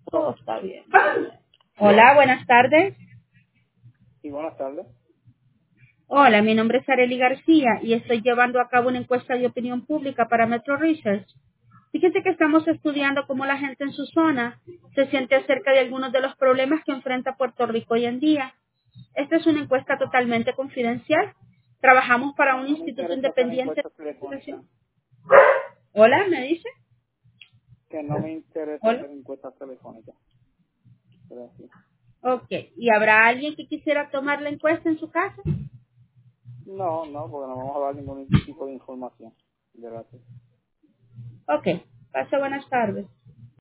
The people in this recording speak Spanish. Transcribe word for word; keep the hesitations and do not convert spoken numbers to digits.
Todo está bien. Hola, buenas tardes. Sí, buenas tardes. Hola, mi nombre es Arely García y estoy llevando a cabo una encuesta de opinión pública para Metro Research. Fíjese que estamos estudiando cómo la gente en su zona se siente acerca de algunos de los problemas que enfrenta Puerto Rico hoy en día. Esta es una encuesta totalmente confidencial. Trabajamos para un No me instituto interesa hacer independiente encuestas de telefónicas. investigación. Hola, ¿me dice? Que no me interesa Hola. hacer encuestas telefónicas. Gracias. Ok. ¿Y habrá alguien que quisiera tomar la encuesta en su casa? No, no, porque no vamos a dar ningún tipo de información. Gracias. Ok. Pase buenas tardes.